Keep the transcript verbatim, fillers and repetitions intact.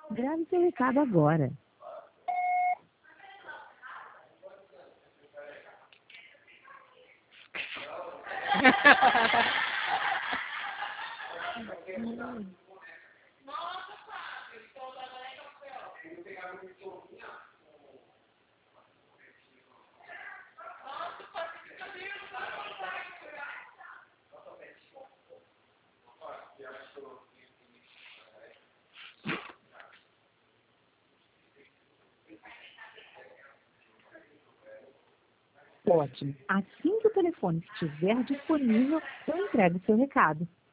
Grave seu recado agora. Ótimo. Assim que o telefone estiver disponível, eu entrego o seu recado.